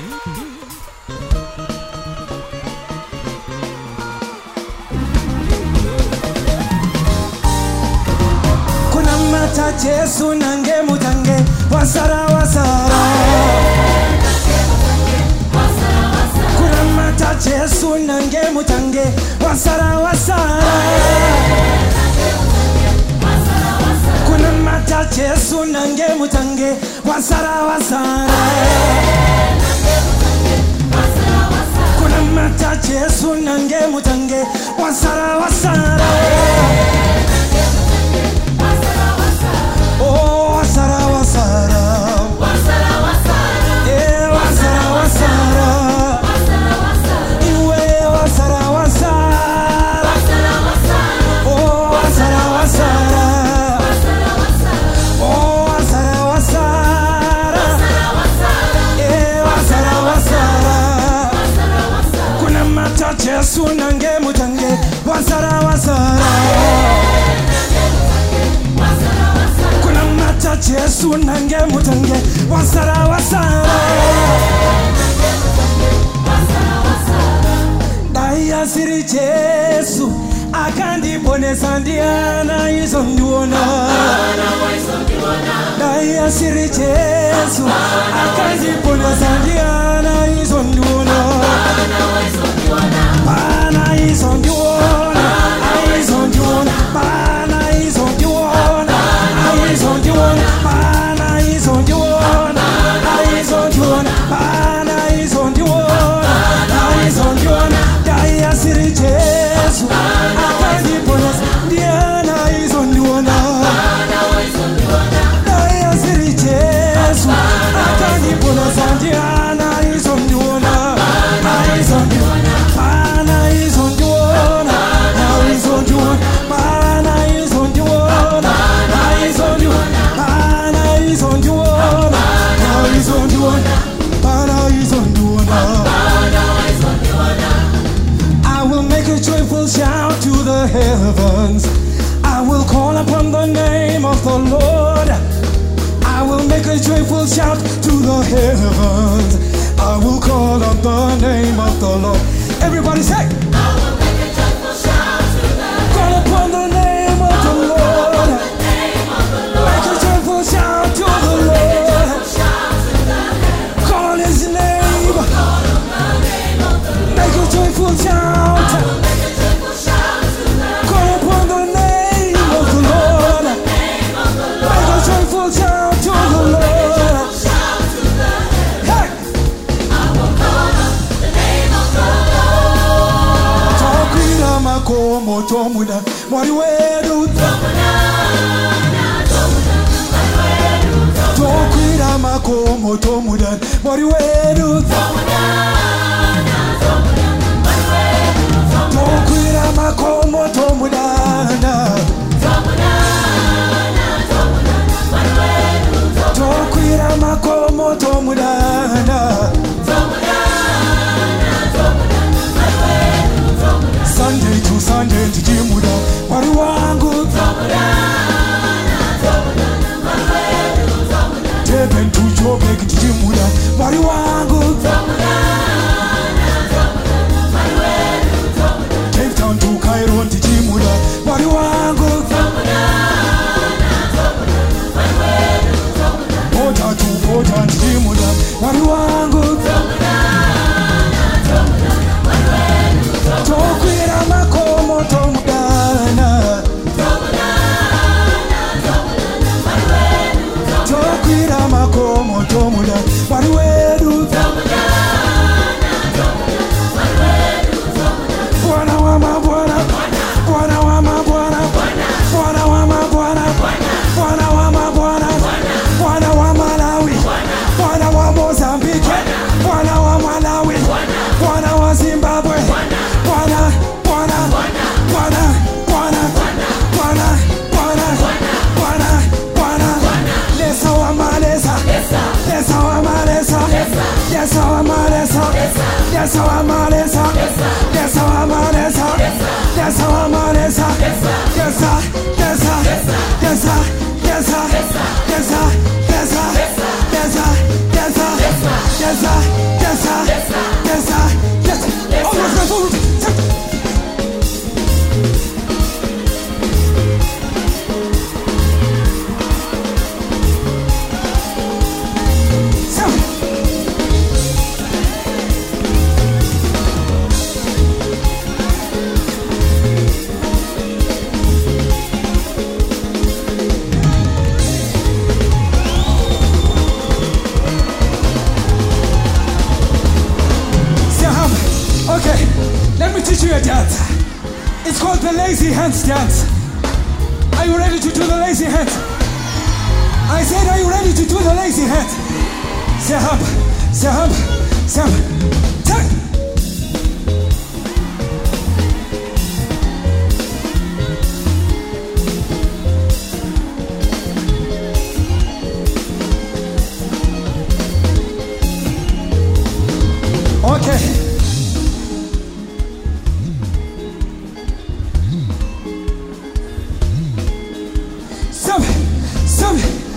Kuna mata Jesu nange mutange wasara wasara. Kuna mata Jesu nange mutange wasara wasara. Kuna mata Jesu nange mutange wasara wasara. Kuna mata Jesu nange mutange wasara wasara. Oh, wasara wasara. Wasara wasara. Eh, wasara wasara. Wasara wasara. Iwe wasara wasara. Wasara wasara. Oh, wasara wasara. Wasara wasara. Oh, wasara wasara. Wasara wasara. Eh, wasara wasara. Wasara wasara. Kuna mata Jesu nange mutange wasara wasara. Kuna mata Jesu nange mutange wasara wasara. Daya siri Jesu akandi bone sandiana izonduona. Daya siri Jesu akandi bone sandiana izonduona. Bana izonduona, izonduona, bana izonduona, izonduona, bana izonduona, izonduona, bana izonduona, izonduona. Daya siri Jesu akandi bone sandiana izonduona. Daya siri Jesu akandi bone sandiana izonduona. Izonduona, bana izonduona, izonduona, bana izonduona, izonduona, bana izonduona, izonduona, bana izonduona. I will make a joyful shout to the heavens. I will call upon the name of the Lord. I will make a joyful shout to the heavens. I will call on the name of the Lord. Everybody say, I will make a joyful shout to the call upon the name of the Lord. Make a joyful shout to the Lord. Call his name. Make a joyful shout. Call upon the name of the Lord. Make a joyful shout to the Lord. Hey! Tokwira makomo tomuda mwari wedu. Tokwira makomo tomuda mwari wedu. Tokwira makomo tomudana. Tokwira makomo tomudana. Sunday to Sunday tijimuda mwari wangu. Teben to Jobek tijimuda mwari wangu. Cape Town to Cairo tijimuda mwari wangu. Pota to Pota tijimuda mwari wangu. Tokwira makomo tomudana. Tokwira makomo tomuda mwari wedu. Bwana wa mabwana, Bwana wa mabwana, Bwana wa mabwana, Bwana wa mabwana, Bwana wa Malawi, Bwana wa Mozambique, Bwana wa Malawi, Bwana wa Zimbabwe, Bwana, Bwana, Bwana, Bwana, Bwana, Bwana, Bwana, Bwana, Lesa wa Malesa, Lesa lazy hands dance? Are you ready to do the lazy hands? I said, are you ready to do the lazy hands? Sahab, sahab, sahab. Turn. Okay. Some.